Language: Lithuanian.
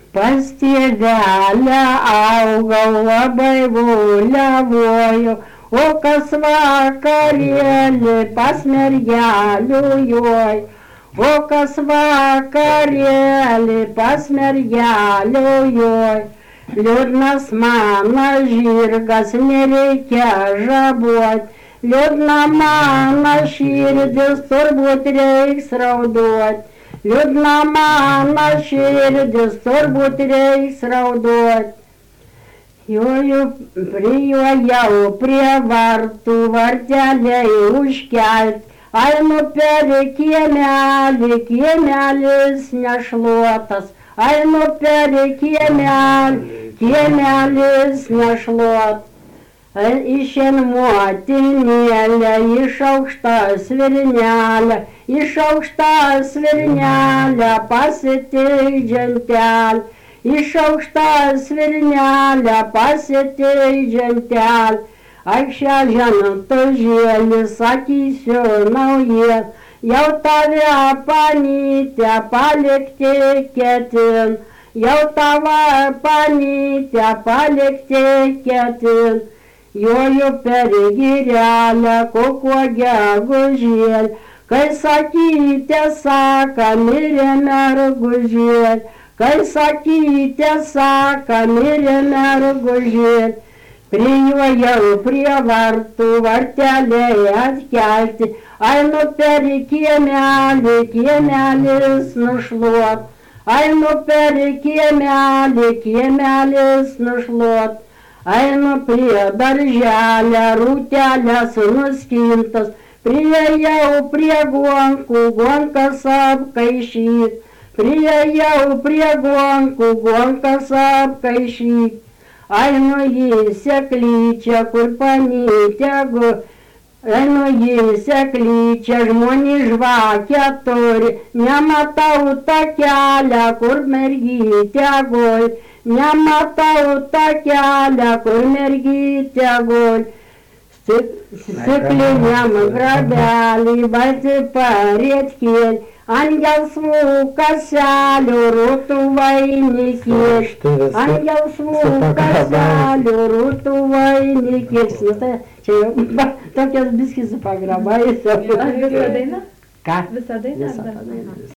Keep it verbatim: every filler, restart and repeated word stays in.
Pas tėvelę augau labai vuliavoju, o kas vakarėlį pas mergelių joj. O kas vakarėlį pas mergelių joj. Liūdnas mano žirgas, nereikia žabuot. Liūdna mano širdis, turbūt reiks rauduot. Liūdna mano širdis, turbūt reiks rauduot. Joju prijuojau prie vartų, varteliai užkelt. Einu per kiemelį, kiemelis nešluotas. Einu per kiemelį, kiemelis nešluotas. Išen motinėlę, išaukštą svirnelę, išaukštą svirnelę pasitik džentelę, išaukštą svirnelę pasitik džentelę. Aš šią žentužėlį sakysiu naujies, jau tave panytę palikti ketin, jau tave panytę palikti ketin. Joju per girelę, kokuo gegužėlį, kai sakyte saka, mirė mergužėlį, kai sakyte saka, mirė mergužėlį. Prijuojau prie vartų, varteliai atkelti, einu per kiemelį, kiemelis nušluot, einu per kiemelį, kiemelis nušluot. Einu prie darželę, rūtelės nuskintas, priejau prie gonkų, gonkas apkaišyt, priejau prie gonkų, gonkas apkaišyt. Einu į seklyčią, kur panytė gu, einu į seklyčią, žmonės žvakę turi, nematau tą kelią, kur mergytė guli. Nematau tą kelią, kur mergytė guli. Stikliniam grabelį, balti parėtkėlį, ant gelsvų kaselių rūtų vainikėlį, ant gelsvų kaselių rūtų vainikėlį. Čia jau tokias biskis pagrabais. Ar visą dainą? Ką? Visą dainą? Visą dainą.